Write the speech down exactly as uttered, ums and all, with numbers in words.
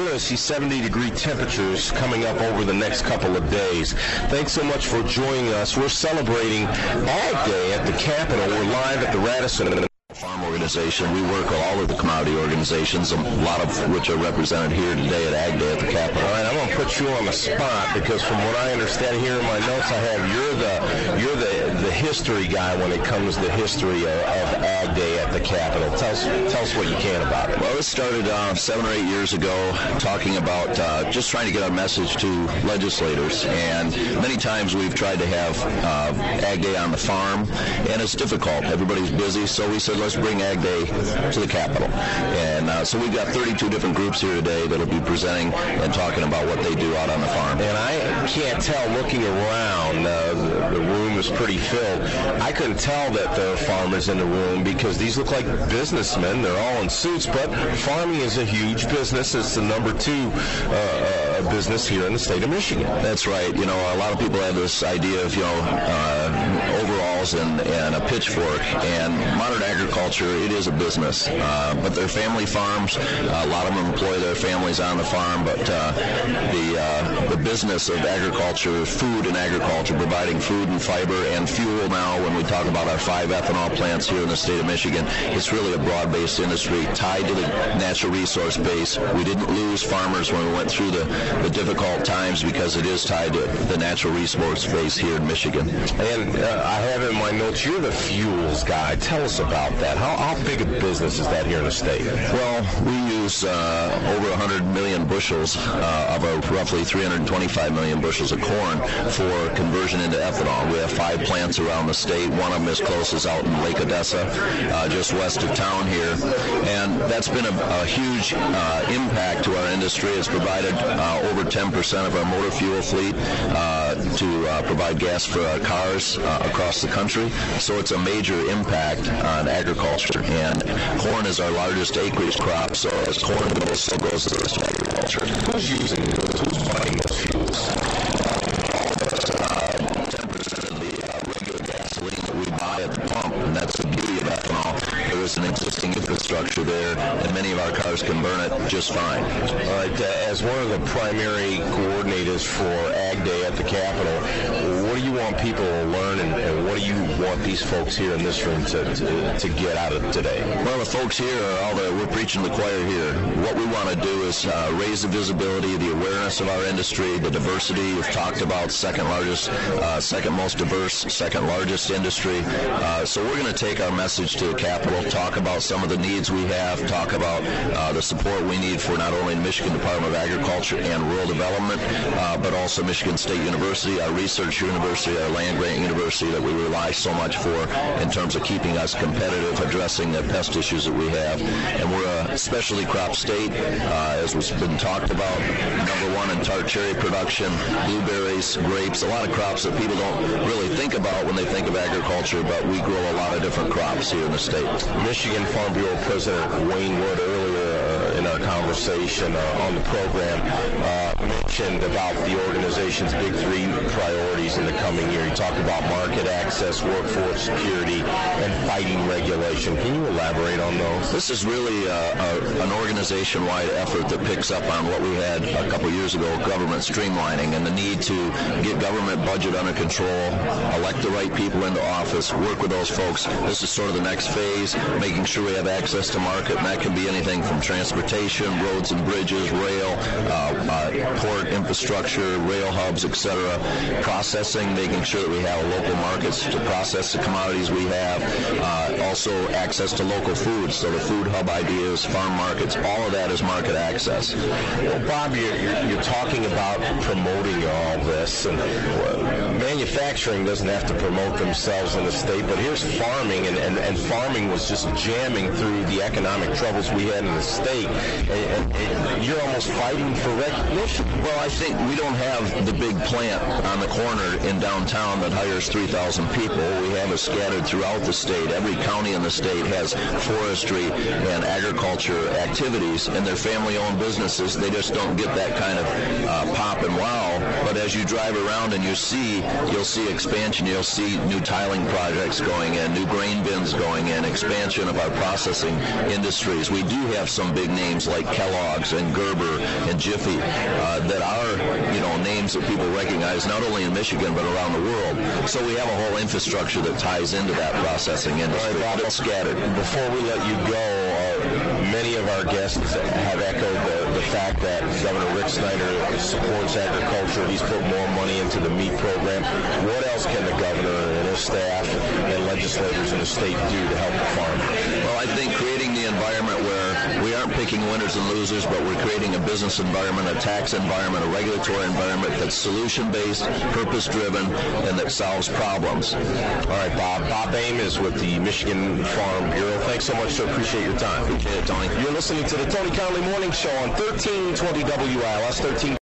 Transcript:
we're going to see seventy degree temperatures coming up over the next couple of days. Thanks so much for joining us. We're celebrating Ag Day at the Capitol. We're live at the Radisson Farm Organization. We work with all of the commodity organizations, a lot of which are represented here today at Ag Day at the Capitol. All right, I'm going to put you on the spot because from what I understand here in my notes I have, you're the you're the, the history guy when it comes to the history of, of Ag Day at the Capitol. Tell us, tell us what you can about it. Well, this started uh, seven or eight years ago talking about uh, just trying to get our message to legislators, and many times we've tried to have uh, Ag Day on the farm, and it's difficult. Everybody's busy, so we said let's bring Ag Day to the Capitol. And uh, so we've got thirty-two different groups here today that will be presenting and talking about what they do out on the farm. And I can't tell looking around, uh, the, the room is pretty filled. I couldn't tell that there are farmers in the room because these look like businessmen. They're all in suits, but farming is a huge business. It's the number two uh, uh, business here in the state of Michigan. That's right. You know, a lot of people have this idea of, you know, uh, overalls and, and a pitchfork, and modern agriculture, it is a business, uh, but they're family farms. Uh, a lot of them employ their families on the farm, but uh, the uh, the business of agriculture, food and agriculture, providing food and fiber and fuel now, when we talk about our five ethanol plants here in the state of Michigan, it's really a broad-based industry tied to the natural resource base. We didn't lose farmers when we went through the, the difficult times because it is tied to the natural resource base here in Michigan. And uh, I have in my notes, you're the fuels guy. Tell us about that. How, how big a business is that here in the state? Well, we use uh, over one hundred million bushels uh, of our roughly three hundred twenty-five million bushels of corn for conversion into ethanol. We have five plants around the state. One of them is close is out in Lake Odessa, uh, just west of town here. And that's been a, a huge uh, impact to our industry. It's provided uh, over ten percent of our motor fuel fleet uh, to uh, provide gas for our cars uh, across the country. So it's a major impact on agriculture. And corn is our largest acreage crop, so as corn goes, so goes the rest of agriculture. Who's using those? Who's buying those fuels? Uh, ten percent of the uh, regular gasoline that we buy at the pump, and that's the beauty of ethanol. There is an existing infrastructure there, and many of our cars can burn it just fine. All right, uh, as one of the primary coordinators for Ag Day at the Capitol, what do you want people to learn, and, and what do you want these folks here in this room to, to, to get out of today? Well, the folks here are all the, we're preaching the choir here. What we want to do is uh, raise the visibility, the awareness of our industry, the diversity. You've talked about second largest, uh, second most diverse, second largest industry. Uh, so we're going to take our message to the Capitol, talk about some of the needs we have, talk about uh, the support we need for not only the Michigan Department of Agriculture and Rural Development, uh, but also Michigan State University, our research university, our land-grant university that we rely so much for in terms of keeping us competitive, addressing the pest issues that we have. And we're a specialty crop state, uh, as has been talked about, number one in tart cherry production, blueberries, grapes, a lot of crops that people don't really think about when they think of agriculture, but we grow a lot of different crops here in the state. Michigan Farm Bureau President Wayne Wood earlier uh, in our conversation uh, on the program uh, mentioned about the organization's big three priorities in the coming year. He talked about market access, workforce security, and fighting regulation. Can you elaborate on those? This is really uh, a, an organization-wide effort that picks up on what we had a couple years ago, government streamlining, and the need to get government budget under control, elect the right people into office, work with those folks. This is sort of the next phase, making sure we have access to market, and that can be anything from transportation, roads and bridges, rail, uh, uh, port infrastructure, rail hubs, et cetera. Processing, making sure that we have local markets to process the commodities we have. Uh, also access to local food, so the food hub ideas, farm markets, all of that is market access. Well, Bob, you're, you're, you're talking about promoting all this, and well, manufacturing doesn't have to promote themselves in the state, but here's farming, and, and, and farming was just jamming through the economic troubles we had in the state, and, and, and you're almost fighting for recognition. Well, I think we don't have the big plant on the corner in downtown that hires three thousand people. We have it scattered throughout the state. Every county in the state has forestry and agriculture activities, and they're family-owned businesses. They just don't get that kind of uh, pop and wow. But as you drive around and you see, you'll see expansion. You'll see new tiling projects going in, new grain bins going in, expansion of our processing industries. We do have some big names like Kellogg's and and Gerber and Jiffy uh, that are, you know, names that people recognize not only in Michigan but around the world. So we have a whole infrastructure that ties into that processing industry. All right, Bob, but it's scattered. Before we let you go, uh, many of our guests have echoed the, the fact that Governor Rick Snyder supports agriculture. He's put more money into the meat program. What else can the governor and his staff and legislators in the state do to help the farmer? Well, I think creating the environment where we aren't picking winners and losers, but we're creating a business environment, a tax environment, a regulatory environment that's solution-based, purpose-driven, and that solves problems. All right, Bob. Bob Boehm is with the Michigan Farm Bureau. Thanks so much, sir. Appreciate your time. Appreciate it, Tony. You're listening to the Tony Conley Morning Show on thirteen twenty W I L S, thirteen